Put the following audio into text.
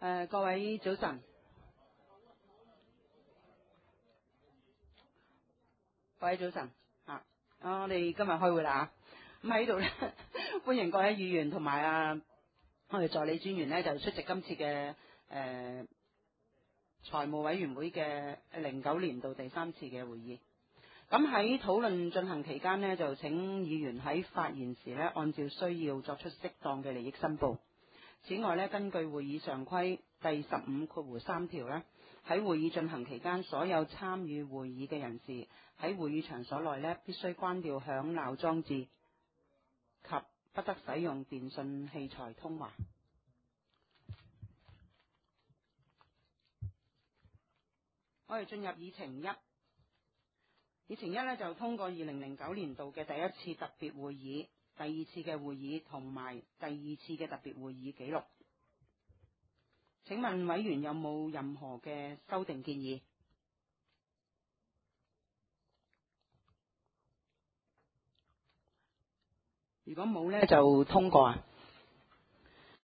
各位早晨，各位早晨我哋今日開會啦咁喺度咧，歡迎各位議員同埋我哋助理專員呢，就出席今次嘅財務委員會嘅09年度第3次嘅會議。咁喺討論進行期間呢，就請議員喺發言時呢，按照需要作出適當嘅利益申報。此外呢，根據會議常規第15(3) 條呢，喺會議進行期間，所有參與會議嘅人士喺會議場所內呢，必須關掉響鬧裝置及不得使用電訊器材通話。我哋進入議程一。議程一呢，就通過2009年度嘅第一次特別會議、第二次嘅會議同埋第二次嘅特別會議記錄。請問委員有冇任何嘅修訂建議？如果冇呢，就通過。